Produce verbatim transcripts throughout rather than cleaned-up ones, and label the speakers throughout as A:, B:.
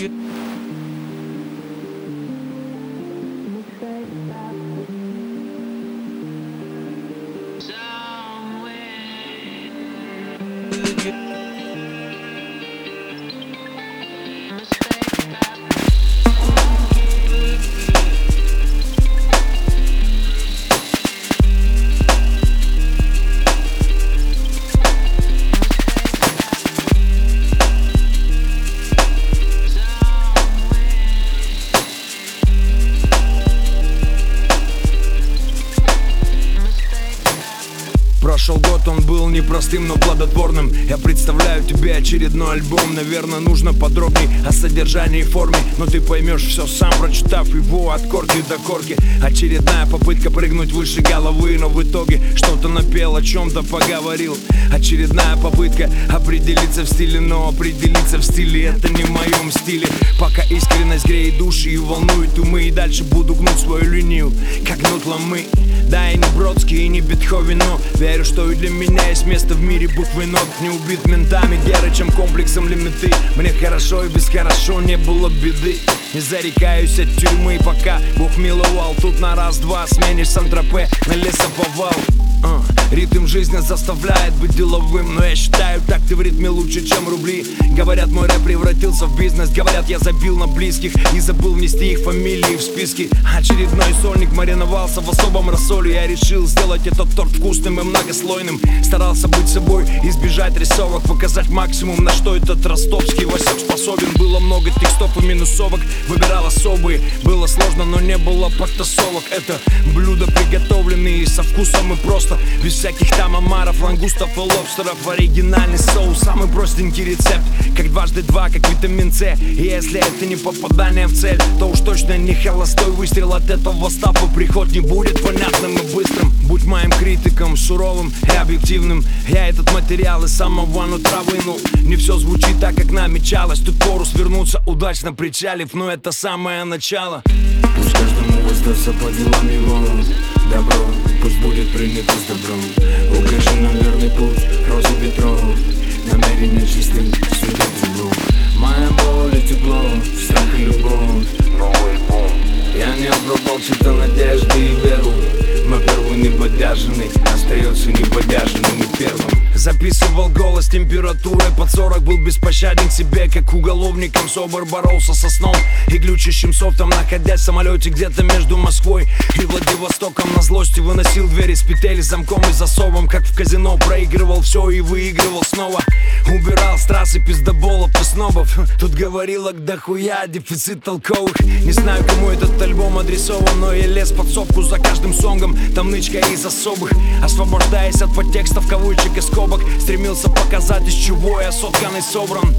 A: Прошел год, он был непростым, но плодотворным. Я представляю тебе очередной альбом. Наверное, нужно подробней о содержании и форме, но ты поймешь все сам, прочитав его от корки до корки. Очередная попытка прыгнуть выше головы, но в итоге что-то напел, о чем-то поговорил. Очередная попытка определиться в стиле, но определиться в стиле — это не в моем стиле. Пока искренность греет души и волнует умы, и дальше буду гнуть свою линию, как гнут ломы. Да, и не Бродский, и не Бетховен, но верю, что и для меня есть место в мире буквы нот. Не убит ментами, герычем, комплексом лимиты. Мне хорошо и без хорошо не было беды. Не зарекаюсь от тюрьмы, пока Бог миловал. Тут на раз-два сменишь Сан-Тропе на лесоповал. Uh, ритм жизни заставляет быть деловым, но я считаю, так ты в ритме лучше, чем рубли. Говорят, мой рэп превратился в бизнес. Говорят, я забил на близких и забыл внести их фамилии в списки. Очередной сольник мариновался в особом рассоле. Я решил сделать этот торт вкусным и многослойным. Старался быть собой, избежать рисовок, показать максимум, на что этот ростовский Васек способен. Было много текстов и минусовок, выбирал особые. Было сложно, но не было подтасовок. Это блюда, приготовленные со вкусом и просто, без всяких там омаров, лангустов и лобстеров. Оригинальный соус, самый простенький рецепт, как дважды два, как витамин С. И если это не попадание в цель, то уж точно не холостой выстрел. От этого стапа приход не будет понятным и быстрым. Будь моим критиком, суровым и объективным. Я этот материал из самого нутра вынул. Не все звучит так, как намечалось. Тут пору свернуться, удачно причалив, но это самое начало.
B: Пусть каждому воздастся по делам его добро, пусть будет принято с добром. Укажи нам верный путь, розы ветров, намерение чистым, светит звук. Моя боль и тепло, страх и любовь, новый альбом. Я не обрубал чьи-то надежды и веру. Мы первый небодяженный, остается небодяженным и первым.
A: Записывал голос температурой под сорок. Был беспощаден к себе, как уголовником. Собор боролся со сном и глючащим софтом, находясь в самолете где-то между Москвой и Владивостоком. На злости выносил двери с петель, замком и засовом. Как в казино проигрывал все и выигрывал снова. Убирал с трассы пиздоболов и снобов. Тут говорилок дохуя, дефицит толковых. Не знаю, кому этот альбом адресован, но я лез в подсобку за каждым сонгом. Там нычка из особых, освобождаясь от подтекстов, кавычек и скобок. Стремился показать, из чего я соткан и собран.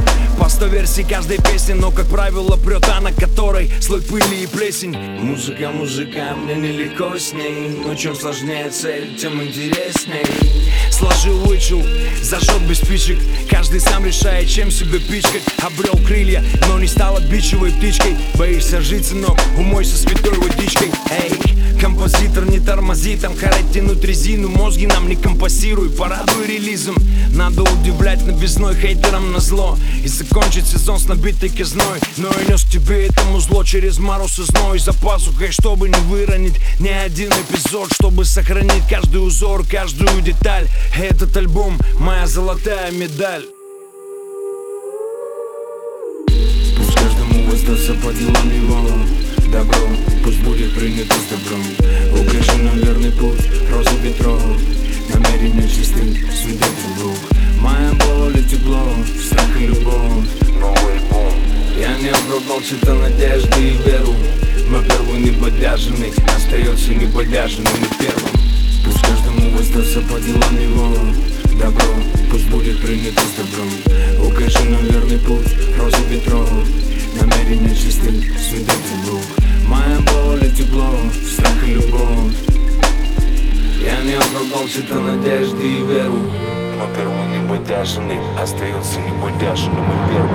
A: По сто версий каждой песни, но, как правило, прет та, на которой слой пыли и плесень.
B: Музыка, музыка, мне нелегко с ней, но чем сложнее цель, тем интересней.
A: Сложил, вычел, зажег без спичек. Каждый сам решает, чем себя пичкать. Обрел крылья, но не стал обидчивой птичкой. Боишься жить, сынок, умойся святой водичкой. Эй, композитор, не тормози, там харать тянуть резину. Мозги нам не компасируй, порадуй релизом. Надо удивлять новизной, хейтерам назло и закончить сезон с набитой казной. Но я нес к тебе этому зло через мороз и зной, за пазухой, чтобы не выронить ни один эпизод, чтобы сохранить каждый узор, каждую деталь. Этот альбом — моя золотая медаль.
B: Пусть каждому воздастся по делам его добро, пусть будет принято с добром. Укажи нам верный путь, розы ветров, намерение чистым, светит звук. Моя боль и тепло, страх и любовь, новый альбом. Я не обрубал чьи-то надежды и веру. Мы первый небодяженный, остается небодяженным и первым. Пусть каждому воздастся по делам его добро, пусть будет принято с добром. Укажи нам верный путь, розы ветров, намерение чистым, светит звук. Моя боль и тепло, страх и любовь. Я не обрубал чьи-то надежды и веру. Но первый небодяженный остается небодяженным и первым.